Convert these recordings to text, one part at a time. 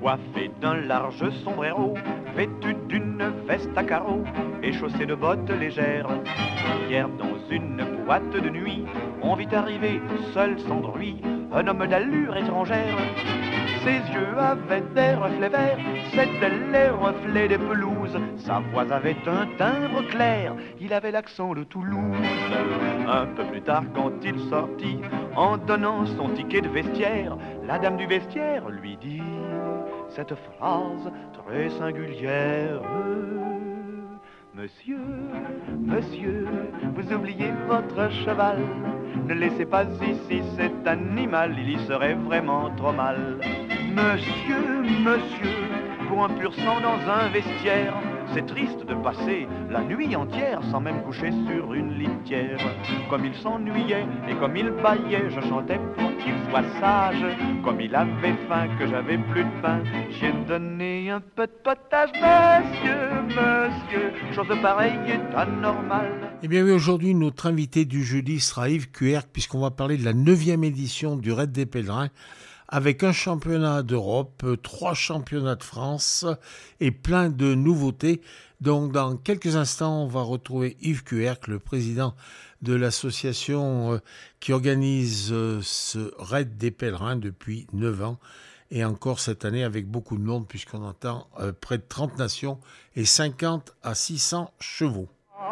coiffé d'un large sombrero, vêtu d'une veste à carreaux et chaussé de bottes légères. Hier, dans une boîte de nuit, on vit arriver, seul sans bruit, un homme d'allure étrangère. Ses yeux avaient des reflets verts, c'étaient les reflets des pelouses. Sa voix avait un timbre clair, il avait l'accent de Toulouse. Un peu plus tard, quand il sortit, en donnant son ticket de vestiaire, la dame du vestiaire lui dit cette phrase très singulière. Monsieur, monsieur, vous oubliez votre cheval. Ne laissez pas ici cet animal, il y serait vraiment trop mal. Monsieur, monsieur, pour un pur sang dans un vestiaire, c'est triste de passer la nuit entière sans même coucher sur une litière. Comme il s'ennuyait et comme il bâillait, je chantais pour qu'il soit sage. Comme il avait faim, que j'avais plus de pain, j'ai donné un peu de potage. Monsieur, monsieur, chose pareille est anormale. Eh bien oui, aujourd'hui, notre invité du jeudi sera Yves Cuercq, puisqu'on va parler de la 9e édition du Raid des Pèlerins, avec un championnat d'Europe, 3 championnats de France et plein de nouveautés. Donc dans quelques instants, on va retrouver Yves Cuercq, le président de l'association qui organise ce Raid des Pèlerins depuis 9 ans. Et encore cette année avec beaucoup de monde, puisqu'on entend près de 30 nations et 50 à 600 chevaux.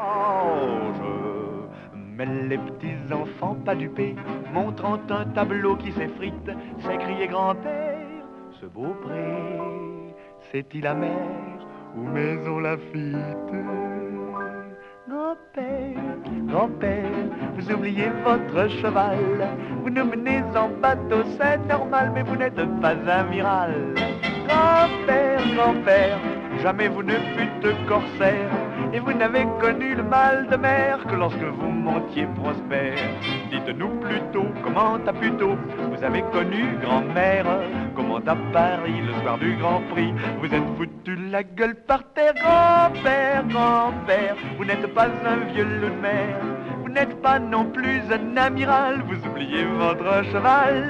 Mais les petits enfants pas dupés, montrant un tableau qui s'effrite, s'écriait grand-père, ce beau pré, c'est-il la mer ou Maison Lafitte? Grand-père, grand-père, vous oubliez votre cheval, vous nous menez en bateau, c'est normal, mais vous n'êtes pas amiral. Grand-père, grand-père, jamais vous ne fûtes corsaire, et vous n'avez connu le mal de mer que lorsque vous montiez prospère. Dites-nous plutôt, comment à plutôt vous avez connu grand-mère? Comment à Paris, le soir du Grand Prix, vous êtes foutu la gueule par terre? Grand-père, grand-père, vous n'êtes pas un vieux loup de mer, vous n'êtes pas non plus un amiral, vous oubliez votre cheval.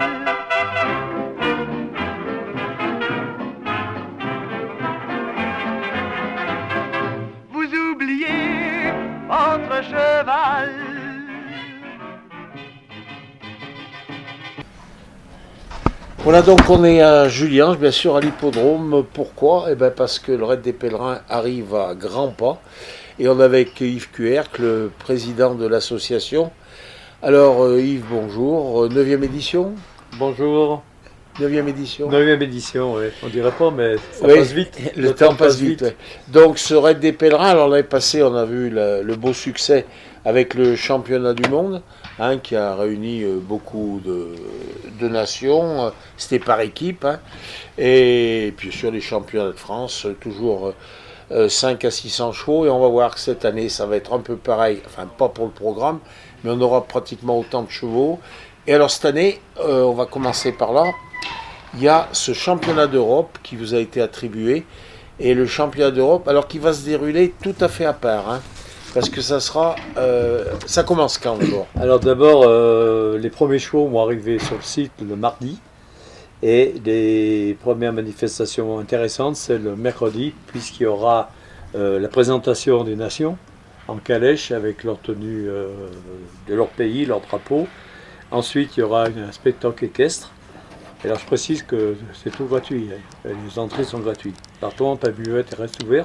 Votre cheval. Voilà, donc on est à Julian, bien sûr à l'hippodrome. Pourquoi? Eh bien parce que le Raid des Pèlerins arrive à grands pas. Et on est avec Yves Cuercq, le président de l'association. Alors Yves, bonjour. 9e édition? Bonjour. 9e édition. 9e édition, oui. On dirait pas, mais ça passe vite. Le temps passe vite. Ouais. Donc ce Raid des Pèlerins, alors l'année passée, on a vu le beau succès avec le championnat du monde, qui a réuni beaucoup de nations. C'était par équipe. Et puis sur les championnats de France, toujours 5 à 600 chevaux. Et on va voir que cette année, ça va être un peu pareil. Enfin, pas pour le programme, mais on aura pratiquement autant de chevaux. Et alors cette année, on va commencer par là. Il y a ce championnat d'Europe qui vous a été attribué, et le championnat d'Europe, alors qui va se dérouler tout à fait à part, parce que ça sera, ça commence quand d'abord? Alors d'abord, les premiers chevaux vont arriver sur le site le mardi, et les premières manifestations intéressantes, c'est le mercredi, puisqu'il y aura la présentation des nations en calèche avec leur tenue de leur pays, leur drapeau. Ensuite, il y aura un spectacle équestre. Et alors je précise que c'est tout gratuit, les entrées sont gratuites. Par contre, la buvette reste ouverte.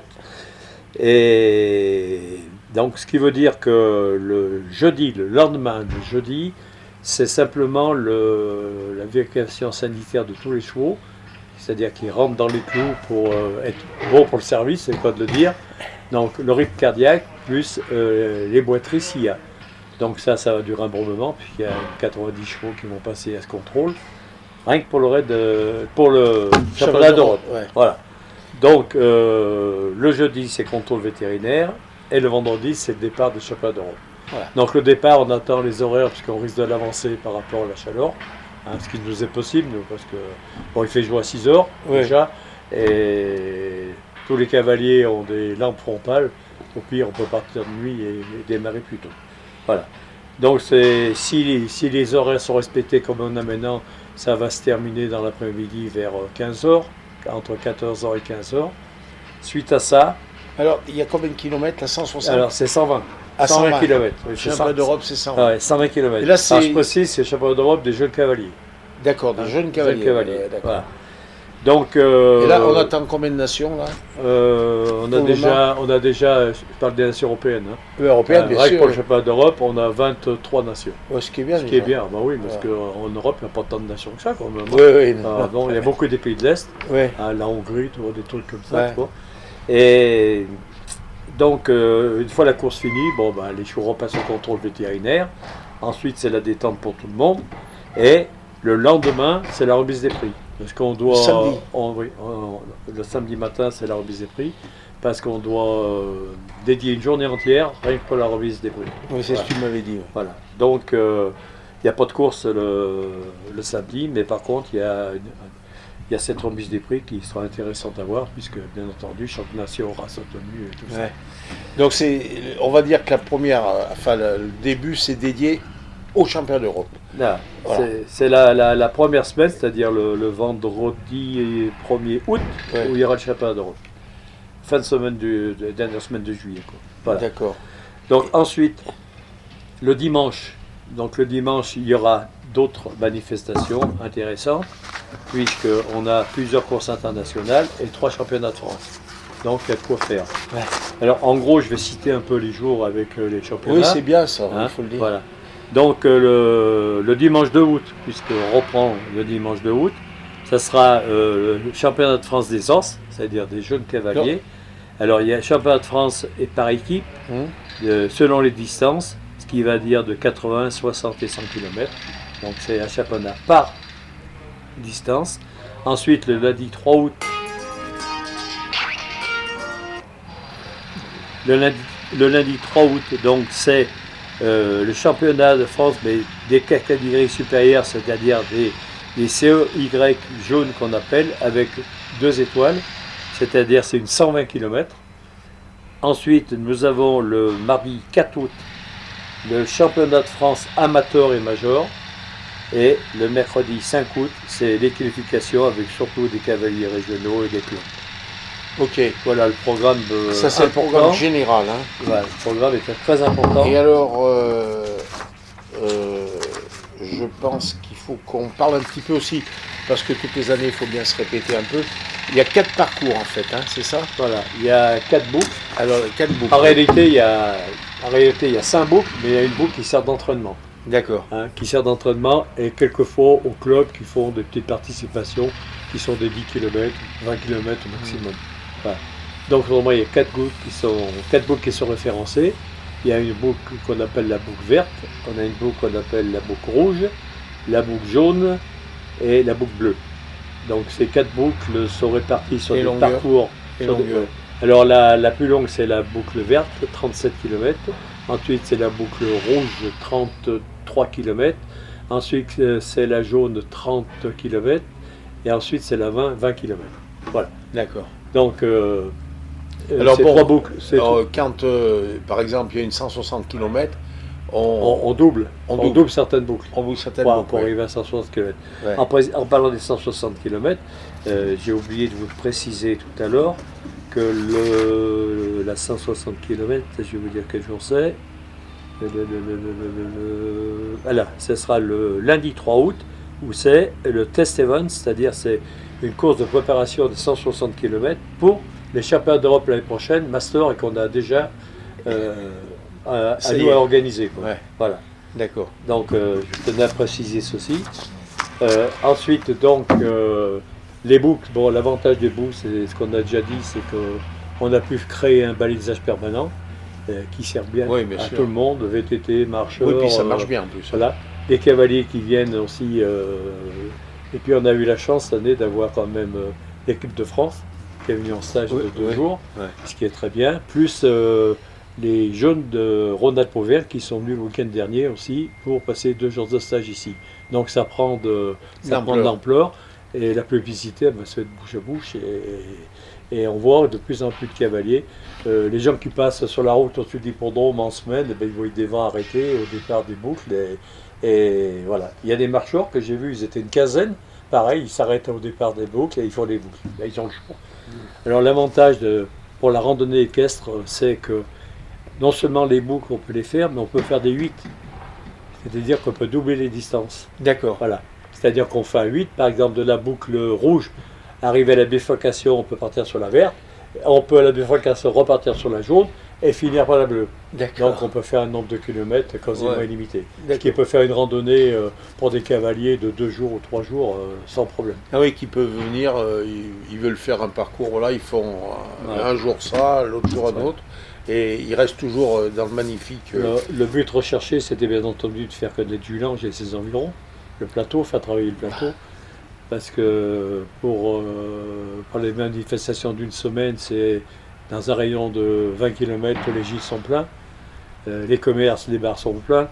Et donc ce qui veut dire que le jeudi, le lendemain du jeudi, c'est simplement la vérification sanitaire de tous les chevaux, c'est-à-dire qu'ils rentrent dans les clous pour être bons pour le service, c'est le cas de le dire. Donc le rythme cardiaque plus les boiteries s'il y a. Donc ça va durer un bon moment, puisqu'il y a 90 chevaux qui vont passer à ce contrôle. Rien que pour le raid, pour le championnat d'Europe. Ouais. Voilà. Donc le jeudi c'est contrôle vétérinaire et le vendredi c'est le départ du championnat d'Europe. Voilà. Donc le départ, on attend les horaires puisqu'on risque de l'avancer par rapport à la chaleur, ce qui nous est possible parce que il fait jour à 6 heures déjà et tous les cavaliers ont des lampes frontales. Au pire on peut partir de nuit et démarrer plus tôt. Voilà. Donc si les horaires sont respectés comme on a maintenant, ça va se terminer dans l'après-midi vers 15h, entre 14h et 15h. Suite à ça, Alors, il y a combien de kilomètres là, 160? alors c'est 120. À 120 km. Championnat d'Europe, c'est 120. Ouais, 120 km. Et là, c'est- Alors, je précise, c'est le championnat d'Europe des jeunes cavaliers. D'accord, des jeunes cavaliers. D'accord. Voilà. Donc, Et là, on attend combien de nations là? on a Pour le déjà, je parle des nations européennes. Hein. Européenne, bien Rien que sûr. pour le championnat d'Europe, on a 23 nations. Ouais, ce qui est bien. Ce qui est déjà. bien, bah oui, parce Ouais. qu'en Europe, il n'y a pas tant de nations que ça quand même. Oui, oui. Ah, bon, il y a beaucoup des pays de l'Est, Ouais. la Hongrie, tu vois, des trucs comme ça. Ouais. Tu vois. Et donc, une fois la course finie, bon, bah, les chevaux repassent au contrôle vétérinaire. Ensuite, c'est la détente pour tout le monde. Et le lendemain, c'est la remise des prix. Parce qu'on doit. Le samedi. Le samedi matin, c'est la remise des prix. Parce qu'on doit dédier une journée entière rien que pour la remise des prix. Oui, c'est ce que tu m'avais dit. Ouais. Voilà. Donc, il n'y a pas de course le samedi, mais par contre, il y a cette remise des prix qui sera intéressante à voir, puisque, bien entendu, chaque nation aura sa tenue et tout ça. Ouais. Donc, on va dire que la première, le début, c'est dédié au championnat d'Europe. Là, Voilà. c'est la première semaine, c'est-à-dire le vendredi 1er août, Ouais. où il y aura le championnat d'Europe. Fin de semaine dernière semaine de juillet. Quoi. Voilà. D'accord. Donc ensuite, le dimanche, il y aura d'autres manifestations intéressantes, puisqu'on a plusieurs courses internationales et 3 championnats de France. Donc il y a de quoi faire. Ouais. Alors en gros, je vais citer un peu les jours avec les championnats. Oui, c'est bien ça, Hein, il faut le dire. voilà. Donc le dimanche 2 août, puisqu'on reprend le dimanche 2 août, ça sera le championnat de France des Anses, c'est-à-dire des jeunes cavaliers. Alors il y a le championnat de France et par équipe, selon les distances, ce qui va dire de 80, 60 et 100 km. Donc c'est un championnat par distance. Ensuite, le lundi 3 août, le lundi 3 août, donc c'est le championnat de France, mais des catégories supérieures, c'est-à-dire des CEY jaunes qu'on appelle, avec 2 étoiles, c'est-à-dire c'est une 120 km. Ensuite, nous avons le mardi 4 août, le championnat de France amateur et major. Et le mercredi 5 août, c'est les qualifications avec surtout des cavaliers régionaux et des clubs. Ok. Voilà le programme Ça, c'est le important. programme général. Hein. Voilà, le programme est très important. Et alors, je pense qu'il faut qu'on parle un petit peu aussi, parce que toutes les années, il faut bien se répéter un peu. Il y a 4 parcours en fait, hein, c'est ça? Voilà, il y a 4 boucles. Alors, 4 boucles. En réalité, il y a 5 boucles, mais il y a une boucle qui sert d'entraînement. D'accord. Hein, qui sert d'entraînement et quelquefois aux clubs qui font des petites participations qui sont des 10 km, 20 km au maximum. Voilà. Donc normalement il y a 4 boucles qui sont référencées. Il y a une boucle qu'on appelle la boucle verte, on a une boucle qu'on appelle la boucle rouge, la boucle jaune et la boucle bleue. Donc ces 4 boucles sont réparties sur Et des longueur. parcours. Et sur des- longueur. Alors la plus longue c'est la boucle verte, 37 km. Ensuite c'est la boucle rouge, 33 km. Ensuite c'est la jaune, 30 km. Et ensuite c'est la 20 km. Voilà. D'accord. Donc Alors ces bon, 3 boucles, c'est Alors, tout. quand, par exemple, il y a une 160 km, On double. on On double. double certaines boucles. on boucle certaines Pour boucles. arriver à 160 km. Ouais. En parlant des 160 km, j'ai oublié de vous préciser tout à l'heure que la 160 km, je vais vous dire quel jour c'est. Voilà, ce sera le lundi 3 août, où c'est le test event, c'est-à-dire c'est une course de préparation de 160 km pour les championnats d'Europe l'année prochaine, Master, et qu'on a déjà à Ça y nous est. à organiser. Quoi. Ouais. Voilà. D'accord. Donc, je tenais à préciser ceci. Ensuite, donc, les boucles. Bon, l'avantage des boucles, c'est ce qu'on a déjà dit, c'est qu'on a pu créer un balisage permanent qui sert bien Oui, bien à sûr. tout le monde, VTT, marcheurs. Oui, puis ça marche bien en plus. Voilà. Des cavaliers qui viennent aussi. Et puis, on a eu la chance cette année d'avoir quand même l'équipe de France qui est venue en stage Oui, de 2 oui. jours, Ouais. ce qui est très bien. Plus les jeunes de Ronald Pauvert qui sont venus le week-end dernier aussi pour passer 2 jours de stage ici. Donc ça prend de l'ampleur et la publicité elle va se faire de bouche à bouche et on voit de plus en plus de cavaliers. Les gens qui passent sur la route au-dessus de l'hippodrome en semaine, eh ben, ils voient des vents arrêtés au départ des boucles Et voilà. Il y a des marcheurs que j'ai vus, ils étaient une quinzaine. Pareil, ils s'arrêtent au départ des boucles et ils font des boucles. Là, ils ont le choix. Alors l'avantage pour la randonnée équestre, c'est que non seulement les boucles, on peut les faire, mais on peut faire des 8. C'est-à-dire qu'on peut doubler les distances. D'accord. Voilà. C'est-à-dire qu'on fait un 8, par exemple de la boucle rouge, arriver à la bifurcation, on peut partir sur la verte. On peut à la bifurcation repartir sur la jaune et finir par la bleue. D'accord. Donc on peut faire un nombre de kilomètres quasiment illimité. Ce D'accord. qui peut faire une randonnée pour des cavaliers de 2 jours ou 3 jours sans problème. Ah oui, qui peuvent venir, ils veulent faire un parcours, voilà, ils font un jour ça, l'autre jour un autre, et ils restent toujours dans le magnifique. Le but recherché, c'était bien entendu de faire connaître Julange et ses environs, le plateau, faire travailler le plateau, parce que pour les manifestations d'une semaine, c'est dans un rayon de 20 km, les gîtes sont pleins, les commerces, les bars sont pleins,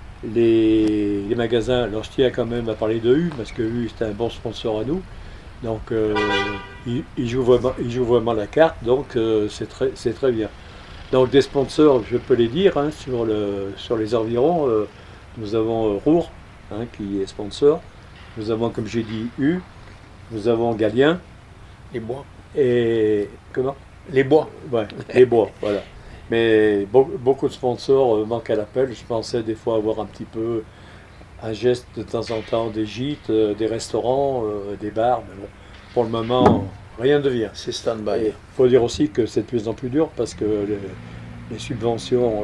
les magasins, alors je tiens quand même à parler de U, parce que U c'est un bon sponsor à nous, donc il joue vraiment la carte, donc c'est très bien. Donc des sponsors, je peux les dire, hein, sur les environs, nous avons Roure, hein, qui est sponsor, nous avons, comme j'ai dit, U, nous avons Galien, Les bois. et comment? Les bois. Ouais, les bois, voilà. Mais beaucoup de sponsors manquent à l'appel. Je pensais des fois avoir un petit peu un geste de temps en temps, des gîtes, des restaurants, des bars, mais bon, pour le moment, rien ne vient. C'est stand-by. Il faut dire aussi que c'est de plus en plus dur parce que les subventions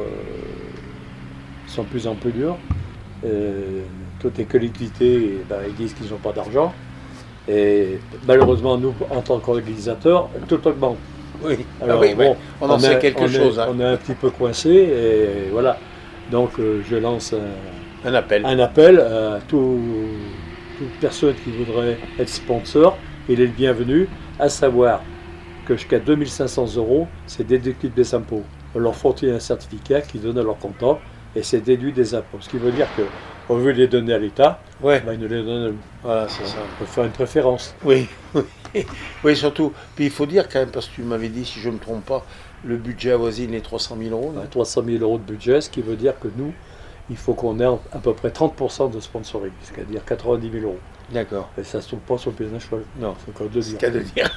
sont de plus en plus dures. Toutes les collectivités, ils disent qu'ils n'ont pas d'argent. Et malheureusement, nous, en tant qu'organisateurs, tout augmente. Oui, Alors, oui, bon, on en sait quelque chose. On est un petit peu coincé et voilà. Donc je lance Un appel. un appel à toute personne qui voudrait être sponsor. Il est le bienvenu, à savoir que jusqu'à 2500 €, c'est déductible des impôts. On leur fournit un certificat qui donne à leur comptable et c'est déduit des impôts. Ce qui veut dire qu'au lieu de les donner à l'État, Ouais. ils nous les donnent à nous. Voilà, c'est ça. On peut faire une préférence. Oui, oui, surtout. Puis il faut dire quand même, parce que tu m'avais dit, si je ne me trompe pas, le budget avoisine les 300 000 €. non 300 000 € de budget, ce qui veut dire que nous, il faut qu'on ait à peu près 30% de sponsoring, c'est-à-dire 90 000 €. D'accord. Et ça ne se trouve pas sur le pied d'un cheval. Non, c'est encore de c'est dire. le cas de dire.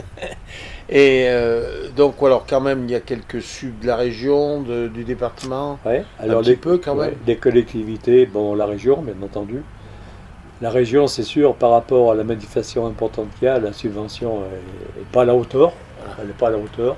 Et donc, alors quand même, il y a quelques subs de la région, du département. Ouais, alors un petit peu quand même. Des collectivités, bon, la région, bien entendu. La région, c'est sûr, par rapport à la manifestation importante qu'il y a, la subvention n'est pas à la hauteur. Elle n'est pas à la hauteur.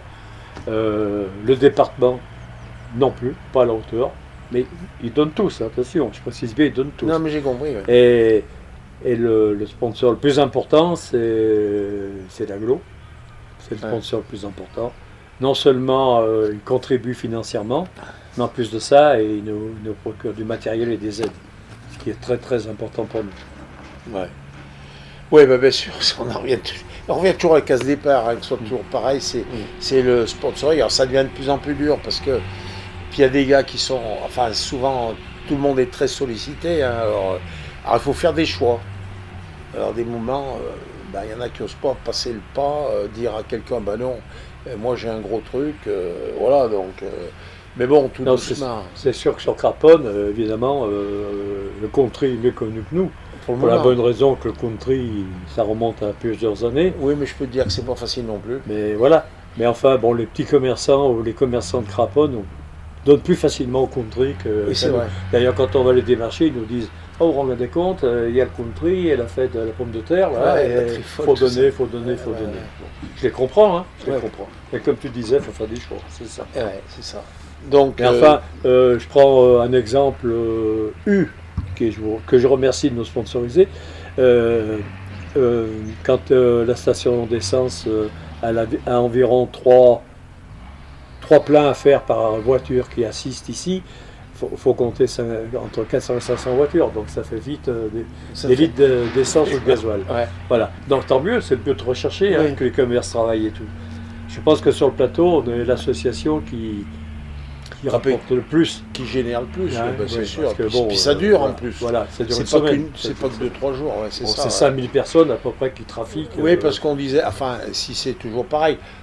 Le département, non plus, pas à la hauteur. Mais ils donnent tous, attention, je précise bien, ils donnent tous. Non, mais j'ai compris. Ouais. Et le sponsor le plus important, c'est l'aglo. C'est le sponsor le plus important. Non seulement il contribue financièrement, mais en plus de ça, il nous procure du matériel et des aides. Ce qui est très très important pour nous. Ouais. Oui, bien sûr, on revient toujours à la case départ, hein, que ce soit toujours pareil, c'est le sponsoring. Alors ça devient de plus en plus dur parce que puis il y a des gars qui sont, enfin souvent, tout le monde est très sollicité. Hein, alors il faut faire des choix. Alors des moments, il y en a qui n'osent pas passer le pas, dire à quelqu'un, non, moi j'ai un gros truc, voilà, donc... mais bon, tout doucement. C'est sûr que sur Craponne, évidemment, le country est mieux connu que nous. Pour la bonne raison que le country, ça remonte à plusieurs années. Oui, mais je peux te dire que c'est pas facile non plus. Mais voilà. Mais enfin, bon, les petits commerçants ou les commerçants de Craponne donnent plus facilement au country que... Oui, c'est vrai. D'ailleurs, quand on va les démarcher, ils nous disent « Oh, vous vous rendez compte, il y a le country, il y a la fête de la pomme de terre, il faut donner, il faut donner, il faut donner. » Je les comprends, hein, je les comprends. Et comme tu disais, il faut faire des choix, c'est ça. Ouais, c'est ça. Donc, mais enfin, je prends un exemple U, que je remercie de nous sponsoriser. Quand la station d'essence a environ 3 pleins à faire par voiture qui assiste ici, il faut compter entre 400 et 500 voitures, donc ça fait vite des litres d'essence ou de gasoil. Ouais. Voilà. Donc tant mieux, c'est le but de rechercher, hein, que les commerces travaillent et tout. Je pense que sur le plateau, on est l'association qui rapporte le plus. Qui génère le plus, c'est sûr. Que, puis ça dure en plus. Voilà, ça dure c'est pas que 2-3 jours. Ouais, c'est ça. C'est 5000 personnes à peu près qui trafiquent. Oui, parce qu'on disait, enfin, si c'est toujours pareil,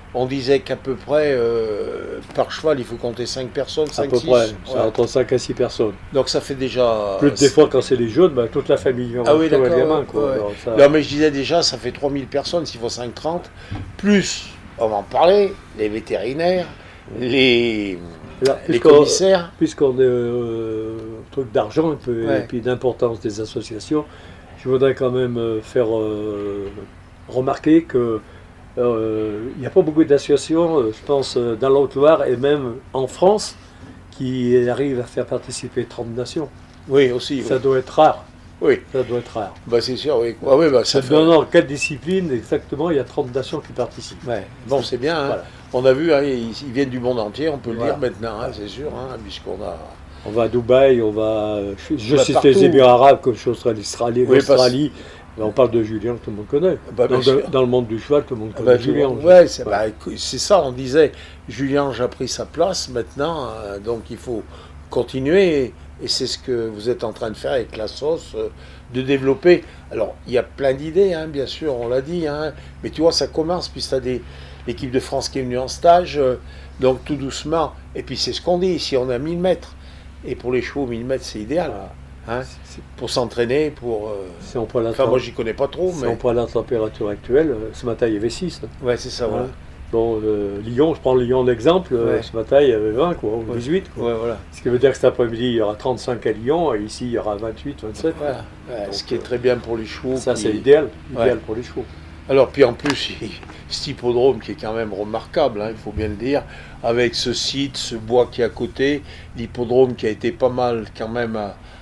on disait qu'à peu près, par cheval, il faut compter 5 personnes, 5, À peu 6. près, c'est entre 5 à 6 personnes. Donc ça fait déjà... Plus des fois, quand c'est les jeunes, bah, toute la famille vient Ah oui, voir d'accord, les gamins. Quoi. ouais. Alors, ça- Non, mais je disais déjà, ça fait 3000 personnes, s'il faut 5-30, plus, on va en parler, les vétérinaires, les Là, commissaires. Puisqu'on est truc d'argent et puis d'importance des associations, je voudrais quand même faire remarquer que il n'y a pas beaucoup d'associations, je pense, dans la Haute-Loire et même en France, qui arrivent à faire participer 30 nations. Oui, aussi. Ça Oui. doit être rare. Oui. Ça doit être rare. Bah, c'est sûr, oui. Ah, oui, bah, ça fait... Dans quelle discipline exactement il y a 30 nations qui participent. Ouais. Bon, c'est bien. Hein. Voilà. On a vu, hein, ils viennent du monde entier, on peut le Voilà. dire maintenant, hein, c'est sûr, hein, puisqu'on a... On va à Dubaï, on va. Je va cite partout. les Émirats arabes comme je suis l'Australie. Oui, l'Australie. On parle de Julien que tout le monde connaît. Bah, bien sûr. Dans le monde du cheval, tout le monde Ah connaît bah, Julien. ouais, c'est ça, on disait, Julien a pris sa place maintenant, donc il faut continuer, et c'est ce que vous êtes en train de faire avec la sauce, de développer. Alors, il y a plein d'idées, hein, bien sûr, on l'a dit, hein, mais tu vois, ça commence, puis tu as l'équipe de France qui est venue en stage, donc tout doucement, et puis c'est ce qu'on dit, ici on a 1000 mètres, et pour les chevaux, 1000 mètres, c'est idéal, hein, pour s'entraîner, pour... Si on prend la Enfin, moi, j'y connais pas trop, si mais... on prend la température actuelle, ce matin il y avait 6. Ouais, c'est ça, voilà. Bon, Lyon, je prends Lyon en exemple, Ouais. ce matin il y avait 20, quoi, ou 18. Quoi. Ouais, voilà. Ce qui veut dire que cet après-midi il y aura 35 à Lyon, et ici il y aura 28, 27. Voilà. Ouais, Donc, ce qui est très bien pour les chevaux. Ça qui- c'est idéal Ouais. pour les chevaux. Alors, puis en plus, cet hippodrome qui est quand même remarquable, hein, il faut bien le dire, avec ce site, ce bois qui est à côté, l'hippodrome qui a été pas mal quand même,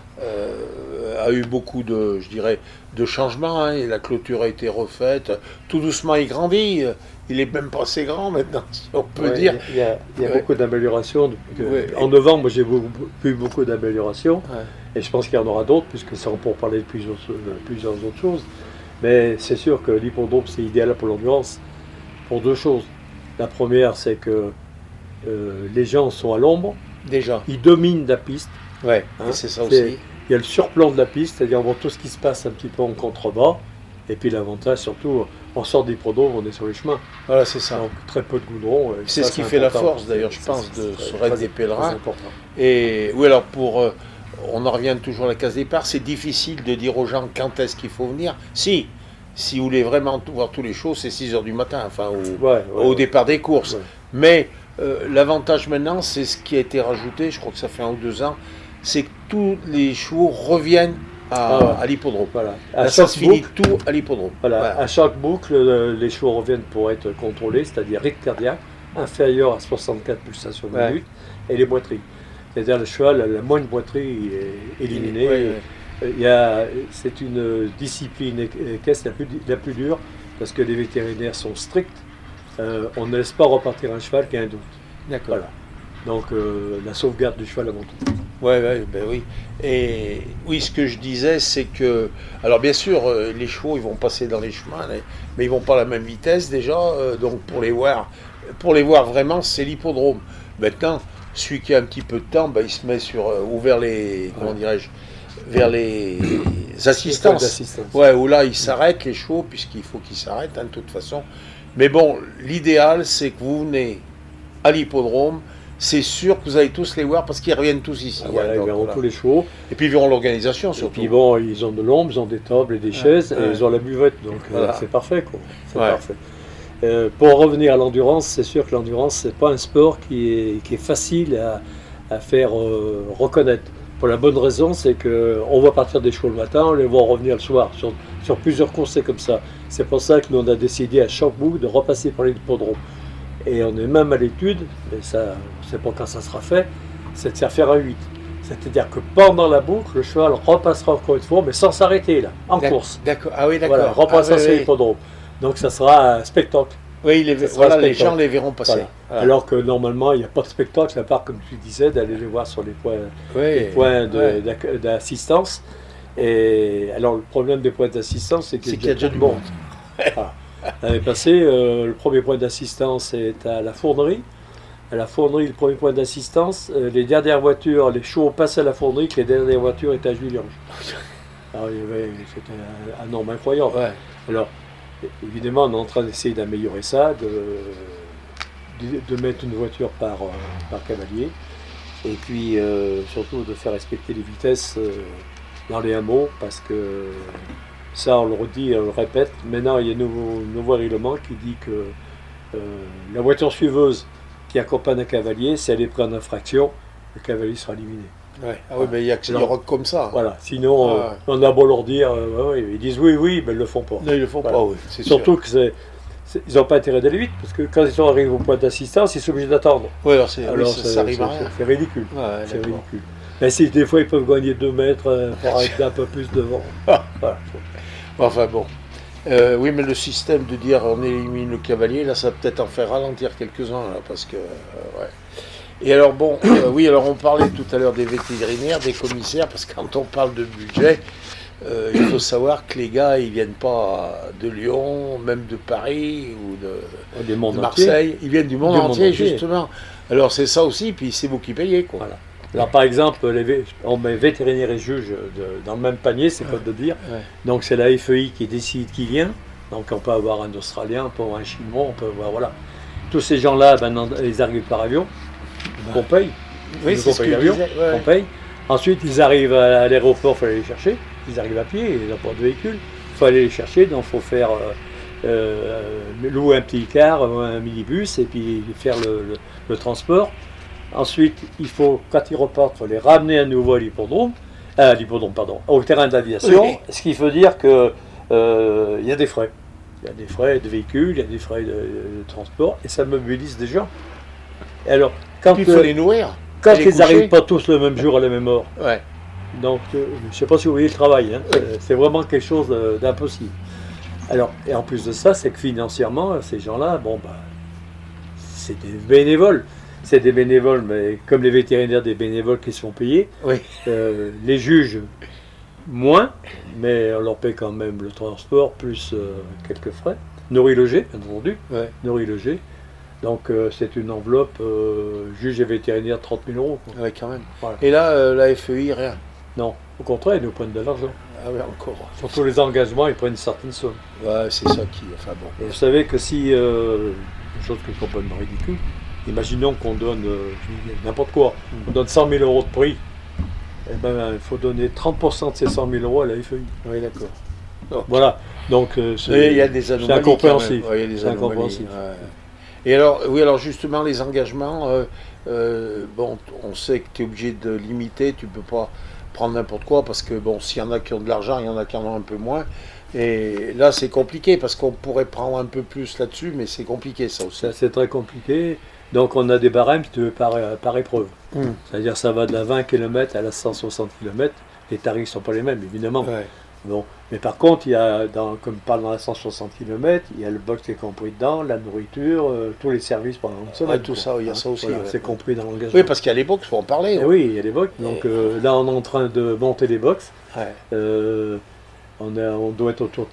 a eu beaucoup de, je dirais, de changements, hein, et la clôture a été refaite, tout doucement il grandit, il est même pas assez grand maintenant, si on peut Ouais, dire. Il y a Ouais. beaucoup d'améliorations. Ouais. En novembre, j'ai vu beaucoup d'améliorations. Ouais. Et je pense qu'il y en aura d'autres, puisque c'est pour parler de plusieurs autres choses. Mais c'est sûr que l'hippodrome, c'est idéal pour l'endurance, pour deux choses. La première, c'est que les gens sont à l'ombre, Déjà, ils dominent la piste. ouais, Hein, et c'est ça c'est- aussi. Il y a le surplomb de la piste, c'est-à-dire on voit tout ce qui se passe un petit peu en contrebas. Et puis l'avantage, surtout, on sort des l'hippodrome, on est sur les chemins. Voilà, c'est ça. Donc très peu de goudron. et C'est ça, ce qui fait la important. force, d'ailleurs, je pense, de C'est ce très- raid des très pèlerins. important. Et oui, alors on en revient toujours à la case départ, c'est difficile de dire aux gens quand est-ce qu'il faut venir. Si vous voulez vraiment voir tous les shows, c'est 6h du matin, enfin au départ des courses. Ouais. Mais l'avantage maintenant, c'est ce qui a été rajouté, je crois que ça fait 1 ou 2 ans, c'est que tous les chevaux reviennent à l'hippodrome. Voilà. Là, ça se finit tout à l'hippodrome. Voilà. Voilà. À chaque boucle, les chevaux reviennent pour être contrôlés, c'est-à-dire rythme cardiaque inférieur à 64 pulsations Ouais. minute et les boiteries. C'est-à-dire le cheval, la moindre boiterie est éliminée. Ouais, ouais. C'est une discipline équestre la plus dure parce que les vétérinaires sont stricts. On ne laisse pas repartir un cheval qui a un doute. D'accord. Voilà. Donc la sauvegarde du cheval avant tout. Ouais, ben oui. Et oui, ce que je disais, c'est que, alors bien sûr, les chevaux, ils vont passer dans les chemins, mais ils vont pas à la même vitesse déjà. Donc pour les voir vraiment, c'est l'hippodrome. Maintenant, celui qui a un petit peu de temps, ben, il se met ou vers les, comment dirais-je, vers les assistances. D'assistance. Ouais, où là, ils s'arrêtent les chevaux, puisqu'il faut qu'ils s'arrêtent, hein, de toute façon. Mais bon, l'idéal, c'est que vous venez à l'hippodrome. C'est sûr que vous allez tous les voir parce qu'ils reviennent tous ici. Voilà, hein, ils donc, verront voilà. tous les chevaux. Et puis ils verront l'organisation Et surtout. puis bon, ils ont de l'ombre, ils ont des tables et des chaises, et ouais. ils ont la buvette, donc Voilà. c'est parfait, quoi. C'est Ouais. parfait. Pour revenir à l'endurance, c'est sûr que l'endurance, c'est pas un sport qui est facile à faire reconnaître. Pour la bonne raison, c'est qu'on va partir des chevaux le matin, on les voit revenir le soir. Sur plusieurs courses, c'est comme ça. C'est pour ça que nous, on a décidé à chaque boucle de repasser par l'hippodrome. Et on est même à l'étude, mais ça, je ne sais pas quand ça sera fait, c'est de faire un 8. C'est-à-dire que pendant la boucle, le cheval repassera encore une fois, mais sans s'arrêter, là, en course. D'accord. Ah oui, d'accord. Voilà, repassera Ah, sur oui, l'hippodrome. Donc ça sera un spectacle. oui, ça sera voilà, un les spectacle. gens les verront passer. Voilà. Voilà. Alors que normalement, il n'y a pas de spectacle, à part, comme tu disais, d'aller les voir sur les points d'assistance. Et alors, le problème des points d'assistance, c'est C'est qu'il y a déjà du monde. Voilà. L'année passée, le premier point d'assistance est à la fournerie. À la fournerie, le premier point d'assistance, les dernières voitures, les chevaux passent à la fournerie, que les dernières voitures étaient à Juliange. Alors, c'était un nombre incroyable. Ouais. Alors, évidemment, on est en train d'essayer d'améliorer ça, de mettre une voiture par cavalier. Et puis surtout de faire respecter les vitesses dans les hameaux, parce que ça, on le redit, on le répète, maintenant il y a un nouveau règlement qui dit que la voiture suiveuse qui accompagne un cavalier, si elle est prise en infraction, le cavalier sera éliminé. Ouais. Ah oui, mais il y aura que comme ça. Voilà, sinon on a beau leur dire, ils disent oui, mais ils ne le font pas. Non, ils le font pas, oui. C'est surtout sûr. que ils n'ont pas intérêt d'aller vite, parce que quand ils sont arrivés au point d'assistance, ils sont obligés d'attendre. Ouais, alors, ça arrive à rien. C'est ridicule. Ouais, c'est ridicule. Mais si des fois ils peuvent gagner 2 mètres pour être un peu plus devant. Voilà. Enfin bon. Oui, mais le système de dire on élimine le cavalier, là, ça va peut-être en faire ralentir quelques-uns, là, parce que ouais. Et alors bon, oui, alors on parlait tout à l'heure des vétérinaires, des commissaires, parce que quand on parle de budget, il faut savoir que les gars, ils viennent pas de Lyon, même de Paris ou de Marseille, ils viennent du monde entier, justement. Alors c'est ça aussi, puis c'est vous qui payez, quoi. Voilà. Alors par exemple, on met vétérinaires et juges dans le même panier, c'est pas de dire. Ouais. Donc c'est la FEI qui décide qui vient. Donc on peut avoir un Australien, on peut avoir un Chinois, on peut avoir, voilà. Tous ces gens-là, ils arrivent par avion, on paye. Oui, c'est ce que l'avion, on paye. Ensuite, ils arrivent à l'aéroport, il faut aller les chercher. Ils arrivent à pied, ils n'ont pas de véhicule. Il faut aller les chercher, donc il faut faire louer un petit car, un minibus, et puis faire le transport. Ensuite, il faut, quand ils repartent, il faut les ramener à nouveau à l'hippodrome, au terrain d'aviation, oui. Ce qui veut dire que il y a des frais. Il y a des frais de véhicules, il y a des frais de transport, et ça mobilise des gens. Et alors, quand il faut les nourrir. Quand ils n'arrivent pas tous le même jour à la même heure. Ouais. Donc, je ne sais pas si vous voyez le travail, hein. Oui. C'est vraiment quelque chose d'impossible. Alors, et en plus de ça, c'est que financièrement, ces gens-là, c'est des bénévoles. C'est des bénévoles, mais comme les vétérinaires, des bénévoles qui sont payés. Oui. Les juges, moins, mais on leur paie quand même le transport, plus quelques frais. Nourri-logé, bien entendu. Ouais. Nourri-logé. Donc c'est une enveloppe, juge et vétérinaire, 30 000 €. Quoi. Oui, quand même. Voilà. Et là, la FEI, rien. Non, au contraire, ils nous prennent de l'argent. Ah oui, encore. Surtout les engagements, ils prennent une certaine somme. Ouais, c'est ça qui... Enfin bon. Et vous savez que si, une chose qui est complètement ridicule, imaginons qu'on donne n'importe quoi, on donne 100 000 € de prix, eh ben, il faut donner 30% de ces 100 000 € à la FEI. Oui, d'accord. Oh. Voilà, donc il y a des anomalies. C'est incompréhensible. Ouais, il y a des c'est incompréhensible. Ouais. Et alors, oui, alors justement, les engagements, on sait que tu es obligé de limiter, tu ne peux pas prendre n'importe quoi, parce que, s'il y en a qui ont de l'argent, il y en a qui en ont un peu moins. Et là, c'est compliqué, parce qu'on pourrait prendre un peu plus là-dessus, mais c'est compliqué, ça aussi. C'est très compliqué. Donc, on a des barèmes par épreuve. C'est-à-dire, ça va de la 20 km à la 160 km. Les tarifs ne sont pas les mêmes, évidemment. Ouais. Bon. Mais par contre, il y a, comme on parle dans la 160 km, il y a le box qui est compris dedans, la nourriture, tous les services pendant une semaine. Ouais, tout ça, il y a ça aussi. Voilà, ouais. C'est compris dans l'engagement. Oui, parce qu'il y a les box, il faut en parler. Et oui, il y a les box. Donc là, on est en train de monter les box. Ouais. On doit être autour de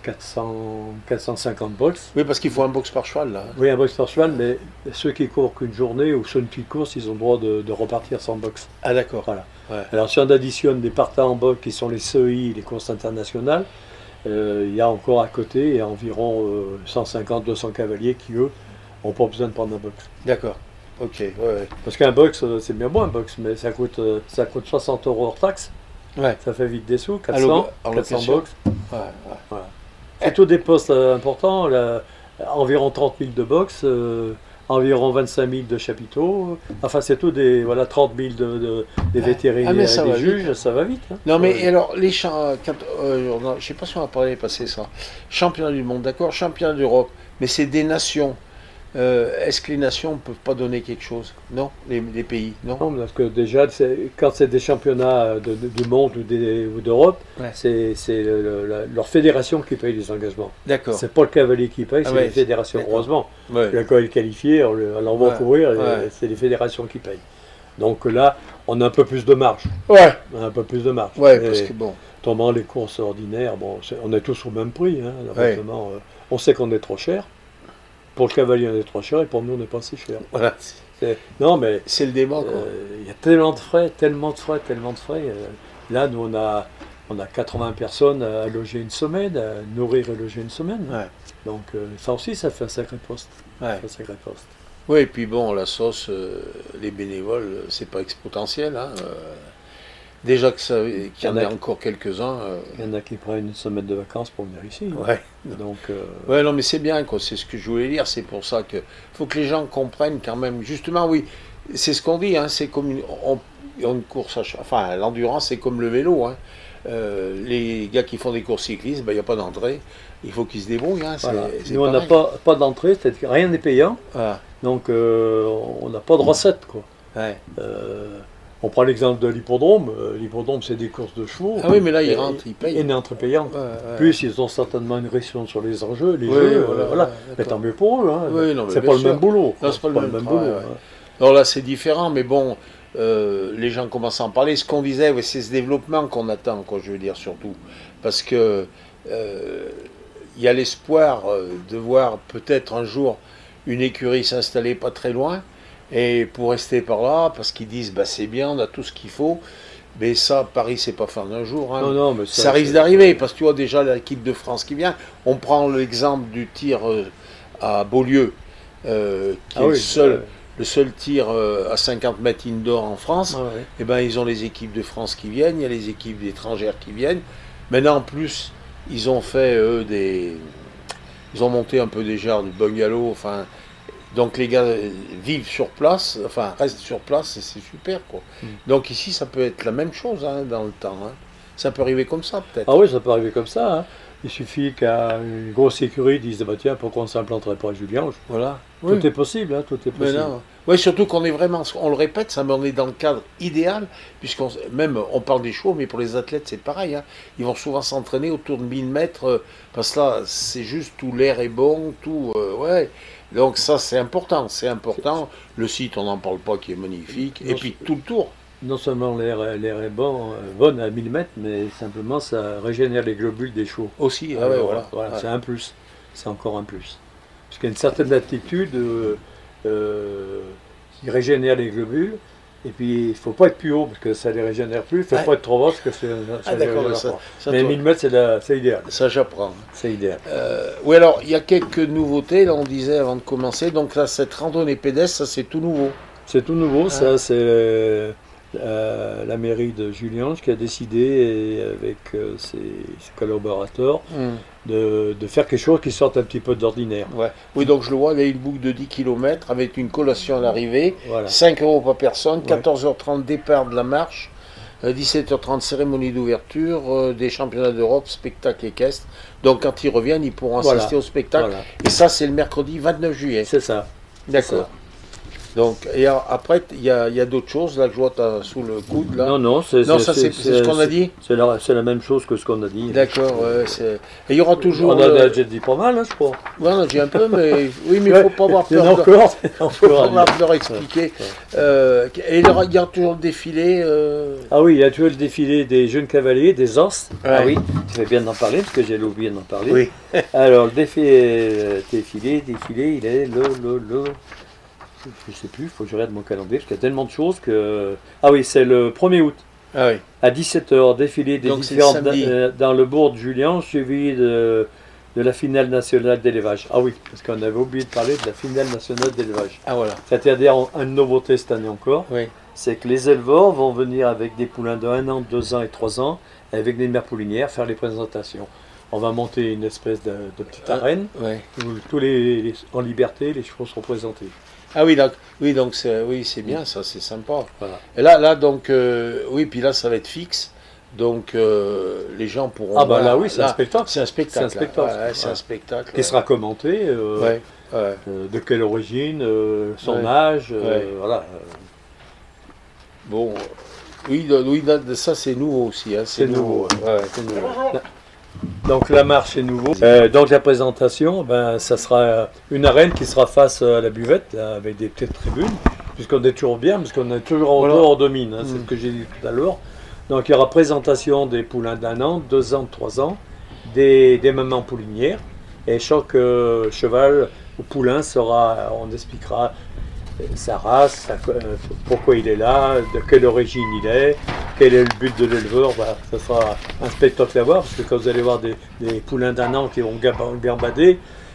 450 box. Oui, parce qu'il faut un box par cheval, là. Oui, un box par cheval, mais ceux qui courent qu'une journée ou sur une petite course, ils ont le droit de repartir sans box. Ah, d'accord. Voilà. Ouais. Alors, si on additionne des partants en box qui sont les CEI, les courses internationales, il y a encore à côté il y a environ 150-200 cavaliers qui, eux, n'ont pas besoin de prendre un box. D'accord. Ok. Ouais. Parce qu'un box, c'est bien beau un box, mais ça coûte 60 € hors taxe. Ouais. Ça fait vite des sous, 400 box. Ouais. Voilà. C'est tous des postes importants, environ 30 000 de box, environ 25 000 de chapiteaux. Enfin, c'est tout des 30 000 des vétérinaires et des juges, ça va vite. Hein. Non, mais alors, les je ne sais pas si on a parlé passer ça. Championnat du monde, d'accord, championnat d'Europe, mais c'est des nations. Est-ce que les nations ne peuvent pas donner quelque chose? Non, les pays, non. Non, parce que déjà, quand c'est des championnats du monde ou d'Europe, ouais. c'est leur fédération qui paye les engagements. D'accord. C'est pas le cavalier qui paye, c'est les fédérations. Heureusement. Ouais. Quand il est qualifié, on l'envoie courir, c'est les fédérations qui payent. Donc là, on a un peu plus de marge. Ouais. On a un peu plus de marge. Ouais, parce que Tombant les courses ordinaires, on est tous au même prix. Hein, on sait qu'on est trop cher. Pour le cavalier, on est trop cher, et pour nous, on n'est pas si cher. Voilà. Non, mais c'est le débat, quoi. Il y a tellement de frais. Là, nous, on a 80 personnes à loger une semaine, à nourrir et loger une semaine. Ouais. Donc, ça aussi, ça fait un sacré poste. Ouais. Un sacré poste. Oui, et puis bon, la sauce, les bénévoles, c'est pas exponentiel. Hein, déjà qu'il y en a encore quelques-uns. Il y en a qui prennent une semaine de vacances pour venir ici. Ouais. Donc, Ouais, non, mais c'est bien, quoi. C'est ce que je voulais dire. C'est pour ça que faut que les gens comprennent quand même. Justement, oui, c'est ce qu'on dit. Hein, c'est comme une course enfin, l'endurance, c'est comme le vélo. Hein. Les gars qui font des courses cyclistes, il n'y a pas d'entrée. Il faut qu'ils se débrouillent. Hein, voilà. Nous, on n'a pas d'entrée, c'est-à-dire que rien n'est payant. Voilà. Donc, on n'a pas de recette, quoi. Ouais. On prend l'exemple de l'hippodrome. L'hippodrome, c'est des courses de chevaux. Ah oui, mais là, ils rentrent, ils payent. Et une entrée payante. Ouais. Plus, ils ont certainement une restriction sur les enjeux, les jeux. Voilà. Mais tant mieux pour eux. Hein. Oui, non, c'est pas le même boulot. Non, c'est pas le même boulot. Ouais. Alors là, c'est différent, mais bon, les gens commencent à en parler. Ce qu'on disait, c'est ce développement qu'on attend, quoi, je veux dire, surtout. Parce que il y a l'espoir de voir peut-être un jour une écurie s'installer pas très loin. Et pour rester par là, parce qu'ils disent c'est bien, on a tout ce qu'il faut, mais ça, Paris, c'est pas fin d'un jour. Hein. Non, mais ça risque d'arriver, parce que tu vois déjà l'équipe de France qui vient. On prend l'exemple du tir à Beaulieu, qui est le seul tir à 50 mètres indoor en France. Et ben, ils ont les équipes de France qui viennent, il y a les équipes étrangères qui viennent. Maintenant, en plus, ils ont fait ils ont monté un peu déjà du bungalow, enfin. Donc les gars vivent sur place, enfin restent sur place et c'est super quoi. Donc ici ça peut être la même chose hein, dans le temps. Hein. Ça peut arriver comme ça peut-être. Ah oui, ça peut arriver comme ça. Hein. Il suffit qu'une grosse écurie dise tiens, pourquoi on ne s'implanterait pas à Julien? Voilà. Tout est possible, hein, tout est possible. Oui, surtout qu'on est vraiment, on le répète, ça, mais on est dans le cadre idéal, puisqu'on même on parle des chevaux, mais pour les athlètes c'est pareil. Hein. Ils vont souvent s'entraîner autour de 1000 mètres, parce que là c'est juste tout l'air est bon, tout ouais. Donc ça c'est important. Le site on n'en parle pas qui est magnifique, et puis tout le tour. Non seulement l'air est bon à 1000 mètres, mais simplement ça régénère les globules des chevaux. Aussi, voilà. C'est un plus, c'est encore un plus. Parce qu'il y a une certaine altitude qui régénère les globules, et puis il ne faut pas être plus haut parce que ça ne les régénère plus, il ne faut pas être trop bas parce que ça les régénère pas. Mais 1000 mètres c'est idéal. Ça j'apprends. C'est idéal. Oui, alors il y a quelques nouveautés, là on disait avant de commencer, donc là cette randonnée pédestre, ça c'est tout nouveau. C'est tout nouveau, ça c'est la mairie de Juliange qui a décidé avec ses collaborateurs de faire quelque chose qui sorte un petit peu de l'ordinaire. Ouais. Oui, donc je le vois, il y a une boucle de 10 km avec une collation à l'arrivée, voilà. 5 € par personne, 14h30 départ de la marche, 17h30 cérémonie d'ouverture, des championnats d'Europe, spectacle équestre. Donc quand ils reviennent, ils pourront assister au spectacle. Voilà. Et ça, c'est le mercredi 29 juillet. C'est ça. D'accord. Donc, et après, il y a d'autres choses, là, que je vois sous le coude, là. Non, c'est ce qu'on a dit. C'est la même chose que ce qu'on a dit. D'accord, et il y aura toujours... On a déjà dit pas mal, hein, je crois. Ouais, on a dit un peu, mais oui, mais il ne faut pas avoir peur. Il faut pas avoir peur d'expliquer. Et il y a toujours le défilé... Ah oui, il y a toujours le défilé des jeunes cavaliers, des os. Ouais. Ah oui, tu fais bien d'en parler, parce que j'ai oublié d'en parler. Oui. Alors, le défilé, il est je ne sais plus, il faut que je regarde mon calendrier, parce qu'il y a tellement de choses que... Ah oui, c'est le 1er août. Ah oui. À 17h, défilé des différentes dans le bourg de Julien, suivi de la finale nationale d'élevage. Ah oui, parce qu'on avait oublié de parler de la finale nationale d'élevage. Ah voilà. C'est-à-dire, une nouveauté cette année encore, oui. C'est que les éleveurs vont venir avec des poulains de 1 an, 2 ans et 3 ans, avec des mères poulinières, faire les présentations. On va monter une espèce de petite arène, où tous en liberté, les chevaux sont présentés. Ah oui, donc c'est bien, ça, c'est sympa. Voilà. Et là donc, puis là, ça va être fixe. Donc, les gens pourront... Ah bah là, oui, c'est un spectacle. C'est un spectacle. C'est un spectacle. Qui sera commenté, de quelle origine, son âge, voilà. Bon, oui, ça c'est nouveau aussi. Hein, c'est nouveau. C'est nouveau. Donc la marche est nouveau. Donc la présentation, ça sera une arène qui sera face à la buvette, avec des petites tribunes, puisqu'on est toujours bien, parce qu'on est toujours en dehors de mine, c'est ce que j'ai dit tout à l'heure. Donc il y aura présentation des poulains d'1 an, 2 ans, 3 ans, des mamans poulinières, et chaque cheval ou poulain on expliquera sa race, pourquoi il est là, de quelle origine il est, quel est le but de l'éleveur. Ça sera un spectacle à voir, parce que quand vous allez voir des poulains d'1 an qui vont gambader,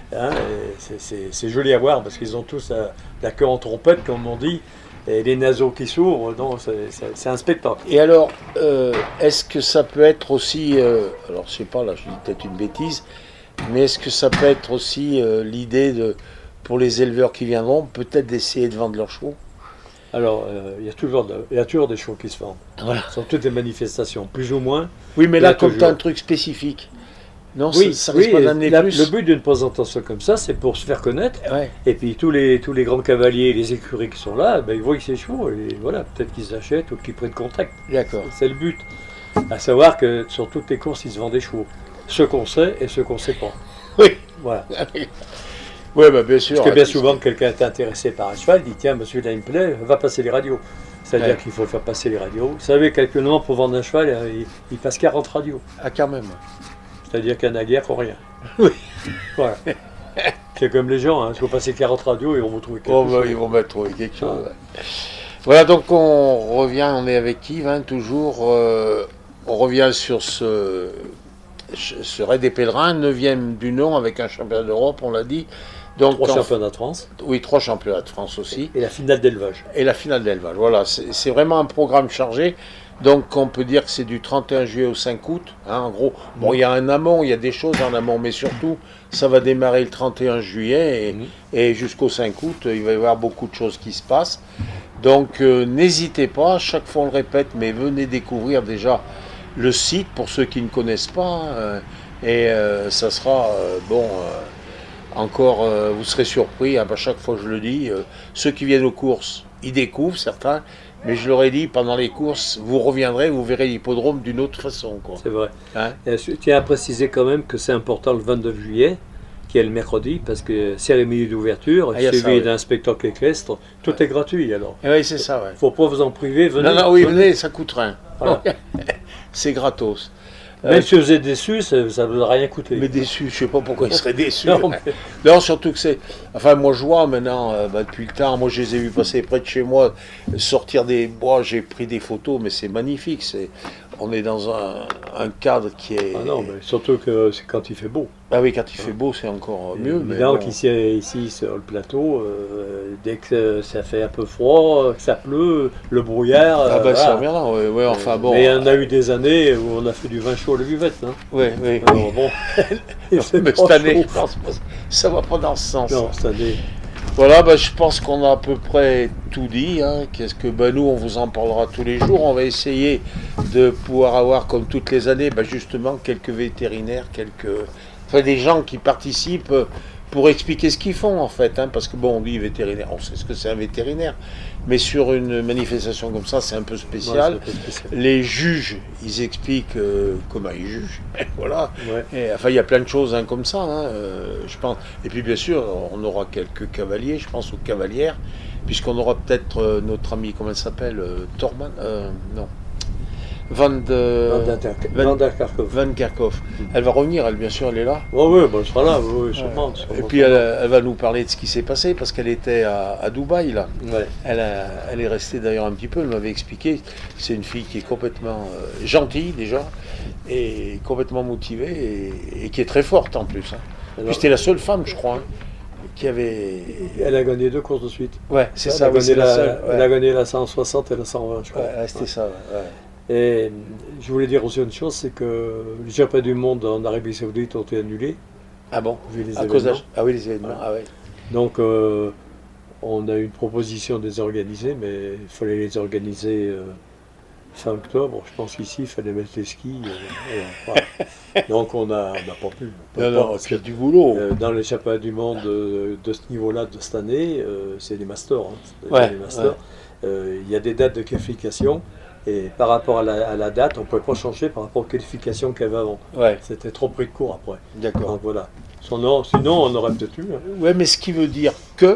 Hein, et c'est joli à voir parce qu'ils ont tous la queue en trompette, comme on dit, et les naseaux qui s'ouvrent, donc c'est un spectacle. Et alors, est-ce que ça peut être aussi, alors je sais pas, là je dis peut-être une bêtise, mais est-ce que ça peut être aussi l'idée pour les éleveurs qui viendront, peut-être d'essayer de vendre leurs chevaux? Alors, il y a toujours des chevaux qui se vendent. Voilà. Ce sont toutes des manifestations, plus ou moins. Oui, mais Il y a là, comme tu as un toujours. truc spécifique, non, Oui, ça risque pas d'amener plus. le but d'une présentation comme ça, c'est pour se faire connaître. Ouais. Et puis tous les grands cavaliers, les écuries qui sont là, ben, ils voient ces chevaux et voilà, peut-être qu'ils achètent ou qu'ils prennent contact. D'accord. C'est le but. À savoir que sur toutes les courses, ils se vendent des chevaux. Ceux qu'on sait et ceux qu'on ne sait pas. Oui. Voilà. Oui, bah, bien sûr. Parce que bien souvent, quelqu'un est intéressé par un cheval, il dit tiens, monsieur, là, il me plaît, va passer les radios. C'est-à-dire qu'il faut faire passer les radios. Vous savez, quelques-uns, pour vendre un cheval, il passe 40 radios. Ah, quand même. C'est-à-dire qu'il y en a guère pour rien. Oui. Voilà. C'est comme les gens, il faut passer 40 radios et on va trouver quelque Oh, bah, chose. ils vont mettre quelque chose. Ouais. Voilà, donc on revient, on est avec Yves, hein, toujours. On revient sur ce Raid des Pèlerins, 9e du nom avec un championnat d'Europe, on l'a dit. Donc, 3 championnats de France. Oui, 3 championnats de France aussi. Et la finale d'élevage. Et la finale d'élevage. Voilà, c'est vraiment un programme chargé. Donc on peut dire que c'est du 31 juillet au 5 août. Hein, en gros, bon, il y a un amont, il y a des choses en amont, mais surtout, ça va démarrer le 31 juillet et jusqu'au 5 août, il va y avoir beaucoup de choses qui se passent. Donc n'hésitez pas, chaque fois on le répète, mais venez découvrir déjà le site pour ceux qui ne connaissent pas. Et ça sera, encore, vous serez surpris, à chaque fois je le dis, ceux qui viennent aux courses, ils découvrent certains, mais je leur ai dit, pendant les courses, vous reviendrez, vous verrez l'hippodrome d'une autre façon. C'est vrai. Hein? Et je tiens à préciser quand même que c'est important le 29 juillet, qui est le mercredi, parce que cérémonie d'ouverture, suivi d'un spectacle équestre, tout est gratuit alors. Oui, c'est ça, ouais. Faut pas vous en priver, venez. Non, oui, venez, ça coûte rien. Voilà. C'est gratos. Même si vous êtes déçu, ça ne vous a rien coûté. Mais déçu, je sais pas pourquoi ils seraient déçus. Non, Non, surtout que c'est... Enfin, moi, je vois maintenant, depuis le temps, moi, je les ai vus passer près de chez moi, sortir des bois, j'ai pris des photos, mais c'est magnifique. On est dans un cadre qui est... Ah non, mais surtout que c'est quand il fait beau. Ah oui, quand il fait beau, c'est encore mieux. Mais Mais donc bon. ici sur le plateau, dès que ça fait un peu froid, que ça pleut, le brouillard... Ah ben, voilà. c'est emmerdant, ouais, enfin bon... Mais il y en a eu des années où on a fait du vin chaud à la buvette. Hein. Oui, oui. Alors bon, il fait Mais pas cette année, chaud. je pense pas, ça va pas dans ce sens. Non, cette année... Voilà, je pense qu'on a à peu près tout dit. Hein. Qu'est-ce que nous, on vous en parlera tous les jours. On va essayer de pouvoir avoir, comme toutes les années, justement quelques vétérinaires, des gens qui participent pour expliquer ce qu'ils font en fait. Hein. Parce que on dit vétérinaire, on sait ce que c'est un vétérinaire, mais sur une manifestation comme ça, c'est un peu spécial. Ouais, c'est un peu spécial. Les juges, ils expliquent comment ils jugent. Voilà. Ouais. Et, il y a plein de choses comme ça, je pense. Et puis bien sûr, on aura quelques cavaliers, je pense aux cavalières, puisqu'on aura peut-être notre ami, comment elle s'appelle, Torman, non, Van Kerkhoff. Elle va revenir, elle, bien sûr, elle est là. Oui, elle sera là, oui, sûrement. Et puis elle va nous parler de ce qui s'est passé, parce qu'elle était à Dubaï, là. Ouais. Elle est restée d'ailleurs un petit peu, elle m'avait expliqué. C'est une fille qui est complètement gentille, déjà, et complètement motivée, et qui est très forte en plus. Hein. Puis c'était la seule femme, je crois, qui avait... Elle a gagné 2 courses de suite. Ouais, c'est ça, Elle a gagné la seule. Elle a gagné la 160 et la 120, je crois. Ouais, c'était ça, ouais. Et je voulais dire aussi une chose, c'est que les championnats du monde en Arabie Saoudite ont été annulés. Ah bon? Vu les à événements. cause Ah oui, les événements, Voilà. ah ouais. Donc on a eu une proposition de les organiser, mais il fallait les organiser fin octobre. Je pense qu'ici, il fallait mettre les skis. Voilà. Donc on n'a pas pu. Non, il y a du boulot. Dans les championnats du monde de ce niveau-là de cette année, c'est des masters. Hein. Ouais, Les masters. Il y a des dates de qualification. Et par rapport à la date, on ne pouvait pas changer par rapport aux qualifications qu'il y avait avant. Ouais, C'était trop pris de court après. d'accord. Donc voilà. Sinon, on aurait peut-être eu. Hein. Ouais, mais ce qui veut dire que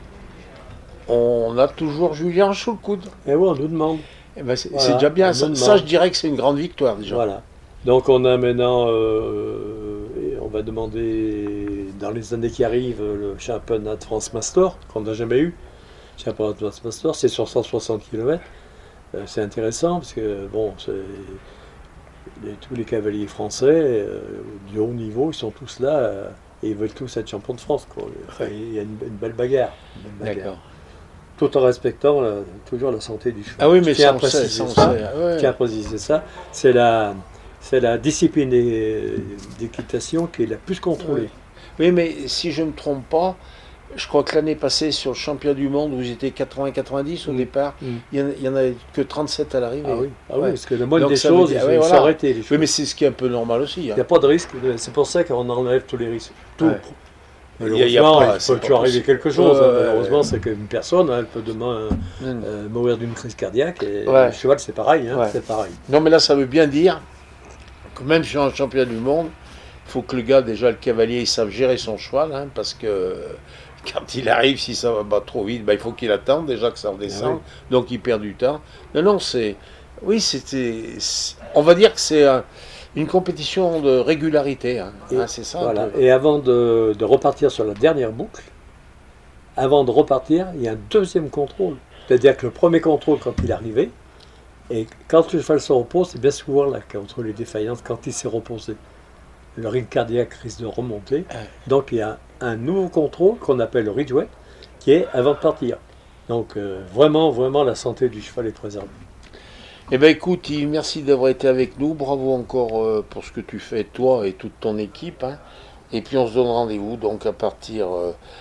on a toujours Julien sous le coude. Et oui, on nous demande. Eh ben, c'est Voilà, déjà bien. on Ça, nous ça, demande. je dirais que c'est une grande victoire déjà. Voilà. Donc on a maintenant, on va demander dans les années qui arrivent le championnat de France Master, qu'on n'a jamais eu. Le championnat de France Master, c'est sur 160 km. C'est intéressant parce que tous les cavaliers français du haut niveau, ils sont tous là et ils veulent tous être champions de France, quoi. Enfin, il y a une belle bagarre. D'accord. Tout en respectant toujours la santé du cheval. Ah oui, mais je tiens ça, à on sait, préciser ça, on ça. sait. Ouais. Je tiens à préciser ça. C'est la discipline d'équitation qui est la plus contrôlée. Oui, mais si je ne me trompe pas, je crois que l'année passée, sur le championnat du monde, où j'étais 80-90 au départ, il n'y en avait que 37 à l'arrivée. Ah oui, Ouais. parce que le moindre Donc des ça veut choses, dire- ils ouais, sont voilà. arrêtés. Les Oui, chevaux. mais c'est ce qui est un peu normal aussi. Il n'y a pas de risque. C'est pour ça qu'on enlève tous les risques. Tout. Ouais. Malheureusement, pas- il c'est peut pas toujours arriver possible. quelque chose. Ouais, Malheureusement, c'est qu'une personne, elle peut demain mourir d'une crise cardiaque. Et Ouais. le cheval, c'est pareil. Ouais. C'est pareil. Non, mais là, ça veut bien dire que même sur un championnat du monde, il faut que le gars, déjà le cavalier, il sache gérer son cheval, hein, parce que quand il arrive, si ça va trop vite, il faut qu'il attende déjà que ça redescende, donc il perd du temps. Non, c'est... Oui, on va dire que c'est une compétition de régularité, hein. C'est ça. Voilà. un peu. Et avant de repartir sur la dernière boucle, avant de repartir, il y a un deuxième contrôle. C'est-à-dire que le premier contrôle, quand il est arrivé, et quand le cheval se repose, c'est bien souvent là contre les défaillances, quand il s'est reposé. Le rythme cardiaque risque de remonter. Donc il y a un nouveau contrôle qu'on appelle le Ridgeway, qui est avant de partir. Donc vraiment, la santé du cheval est préservée. Eh bien écoute, Yves, merci d'avoir été avec nous. Bravo encore pour ce que tu fais, toi et toute ton équipe, hein. Et puis on se donne rendez-vous donc à partir